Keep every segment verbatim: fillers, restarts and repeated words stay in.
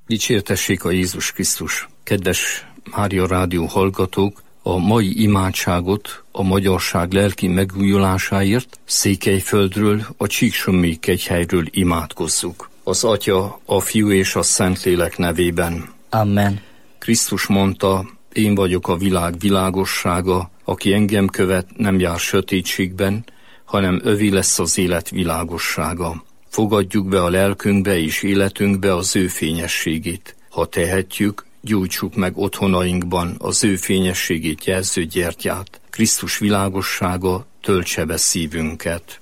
Dicsértessék a Jézus Krisztus! Kedves Mária Rádió hallgatók, a mai imádságot a magyarság lelki megújulásáért Székelyföldről, a Csíksommi kegyhelyről imádkozzuk. Az Atya, a Fiú és a Szentlélek nevében. Amen. Krisztus mondta, én vagyok a világ világossága, aki engem követ, nem jár sötétségben, hanem övé lesz az élet világossága. Fogadjuk be a lelkünkbe és életünkbe az ő fényességét. Ha tehetjük, gyújtsuk meg otthonainkban az ő fényességét jelző gyertyát. Krisztus világossága töltse be szívünket.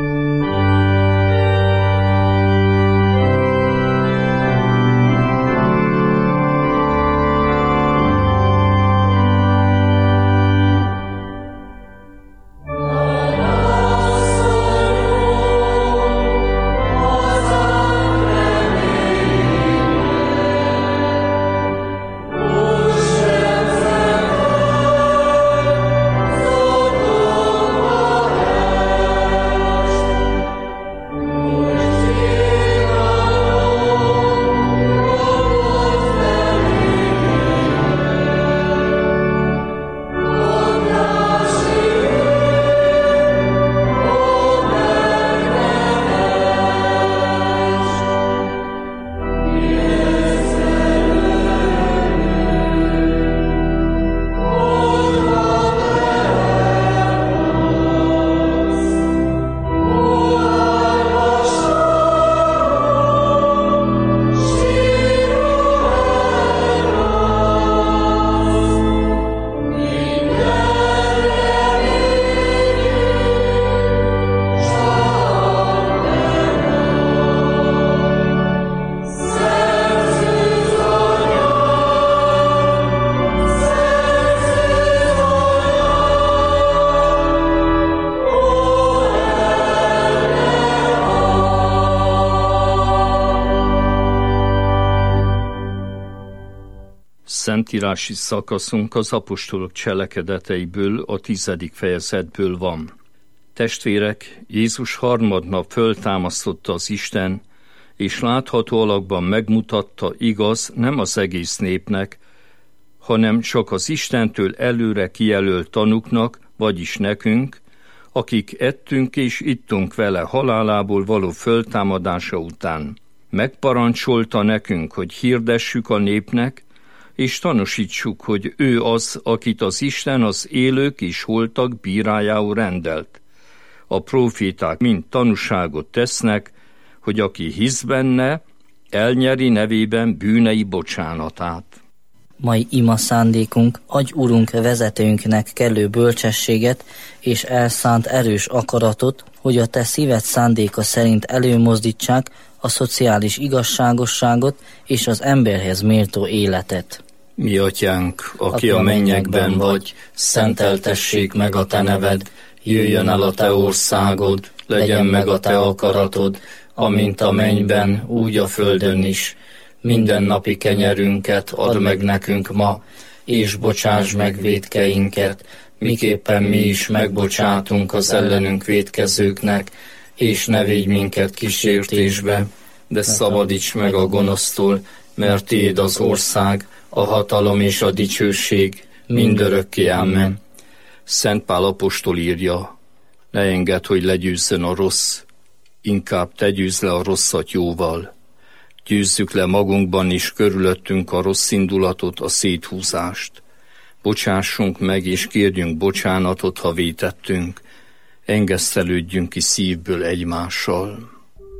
Szentírási szakaszunk az apostolok cselekedeteiből, a tizedik fejezetből van. Testvérek, Jézus harmadnap föltámasztotta az Isten, és látható alakban megmutatta, igaz, nem az egész népnek, hanem csak az Istentől előre kijelölt tanuknak, vagyis nekünk, akik ettünk és ittunk vele halálából való föltámadása után. Megparancsolta nekünk, hogy hirdessük a népnek, és tanúsítsuk, hogy ő az, akit az Isten az élők és holtak bírájául rendelt. A próféták mind tanúságot tesznek, hogy aki hisz benne, elnyeri nevében bűnei bocsánatát. Mai ima szándékunk, adj Urunk vezetőnknek kellő bölcsességet és elszánt erős akaratot, hogy a te szíved szándéka szerint előmozdítsák a szociális igazságosságot és az emberhez méltó életet. Mi atyánk, aki a mennyekben vagy, szenteltessék meg a te neved, jöjjön el a te országod, legyen meg a te akaratod, amint a mennyben, úgy a földön is. Minden napi kenyerünket add meg nekünk ma, és bocsáss meg vétkeinket, miképpen mi is megbocsátunk az ellenünk vétkezőknek, és ne védj minket kísértésbe, de szabadíts meg a gonosztól, mert tiéd az ország, a hatalom és a dicsőség mindörökké. Amen. Szent Pál apostol írja, ne engedd, hogy legyőzzön a rossz, inkább te győzz le a rosszat jóval. Győzzük le magunkban is körülöttünk a rossz indulatot, a széthúzást. Bocsássunk meg és kérjünk bocsánatot, ha vétettünk. Engesztelődjünk ki szívből egymással.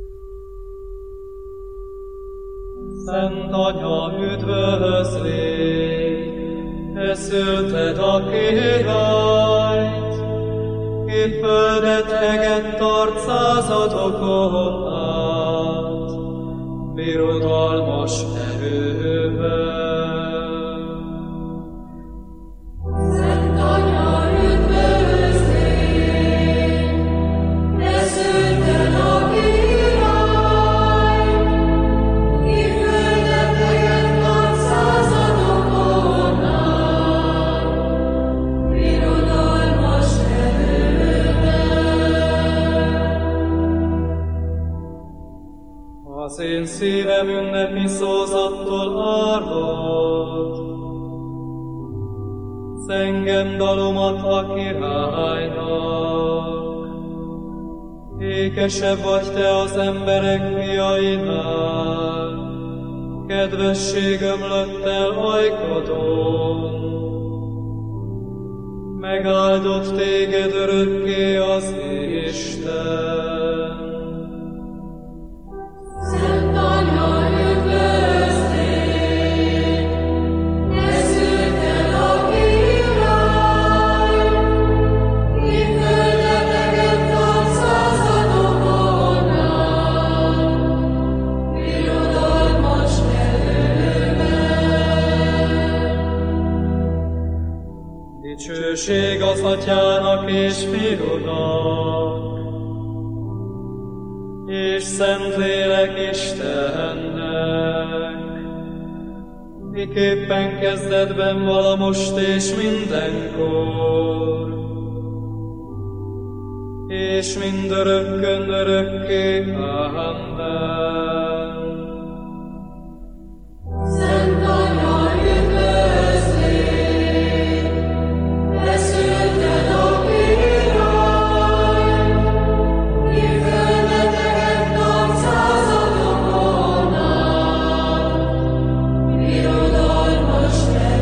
Szent Anya, üdvözlégy, te szülted a királyt, ki földet egett tart századokon át, birodalmas erővel. Szent Anya, üdvözlégy, te szülted a királyt, ki földet egett tart századokon át, birodalmas erővel. Az én szívem ünnepi szózattól árvad. Zengem dalomat a királynak, ékesebb vagy te az emberek fiainál, kedvesség ömlött el ajkadon. Megáldott téged örökké az Isten. Szent Anya, üdvözlégy, te szülted a király, ki földeteket tart századokon át, birodalmas nevében. Dicsőség az Atyának és Fiúnak, és Szentlélek Istennek, miképpen kezdetben vala most és mindenkor, és mindörökkön örökké. Amen. Szent Anya, üdvözlégy, te szülted a királyt, ki földeteket tart századokon át, birodalmas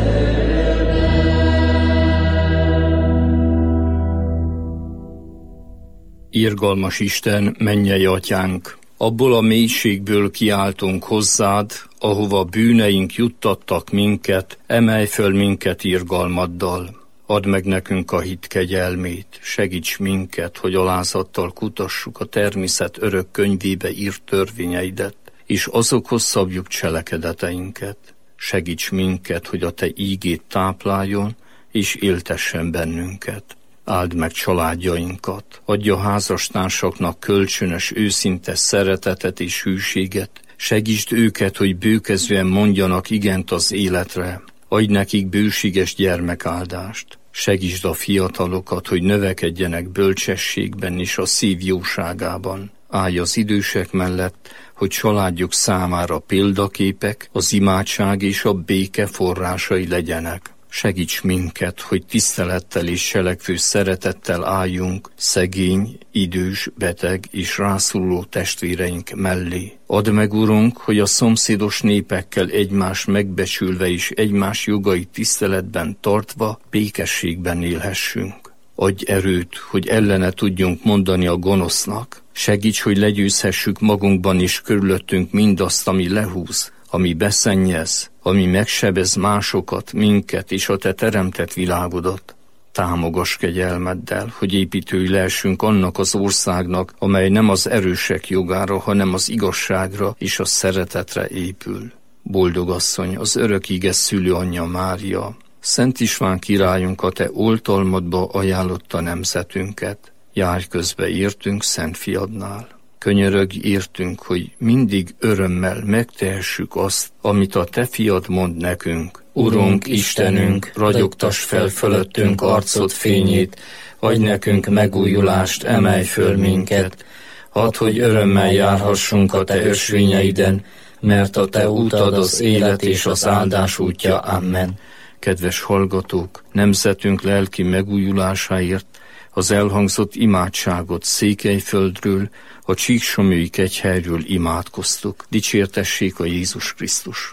Irgalmas Isten, mennyei Atyánk, abból a mélységből kiáltunk hozzád, ahova bűneink juttattak minket, emelj föl minket irgalmaddal. Add meg nekünk a hit kegyelmét, segíts minket, hogy alázattal kutassuk a természet örök könyvébe írt törvényeidet, és azokhoz szabjuk cselekedeteinket. Segíts minket, hogy a te ígét tápláljon, és éltessen bennünket. Áld meg családjainkat, adj a házastársaknak kölcsönös, őszinte szeretetet és hűséget, segítsd őket, hogy bőkezően mondjanak igent az életre, adj nekik bőséges gyermekáldást, segítsd a fiatalokat, hogy növekedjenek bölcsességben és a szív jóságában. Állj az idősek mellett, hogy családjuk számára példaképek, az imádság és a béke forrásai legyenek. Segíts minket, hogy tisztelettel és selekvő szeretettel álljunk szegény, idős, beteg és rászoruló testvéreink mellé. Add meg, Urunk, hogy a szomszédos népekkel egymást megbecsülve és egymás jogait tiszteletben tartva békességben élhessünk. Adj erőt, hogy ellene tudjunk mondani a gonosznak. Segíts, hogy legyőzhessük magunkban és körülöttünk mindazt, ami lehúz, ami beszennyez, ami megsebez másokat, minket és a te teremtett világodat. Támogass kegyelmeddel, hogy építői lehessünk annak az országnak, amely nem az erősek jogára, hanem az igazságra és a szeretetre épül. Boldog asszony, az örök ige szülőanyja Mária, Szent István királyunk a te oltalmadba ajánlotta nemzetünket. Járj közbe értünk Szent Fiadnál. Könyörögj értünk, hogy mindig örömmel megtehessük azt, amit a te fiad mond nekünk. Urunk, Istenünk, ragyogtass fel fölöttünk arcod fényét, adj nekünk megújulást, emelj föl minket. Hadd, hogy örömmel járhassunk a te ösvényeiden, mert a te útad az élet és az áldás útja. Amen. Kedves hallgatók, nemzetünk lelki megújulásáért az elhangzott imádságot Székelyföldről, a Csíksomlyói kegyhelyről imádkoztuk. Dicsértessék a Jézus Krisztus!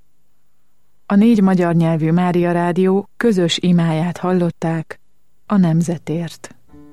A négy magyar nyelvű Mária Rádió közös imáját hallották a nemzetért.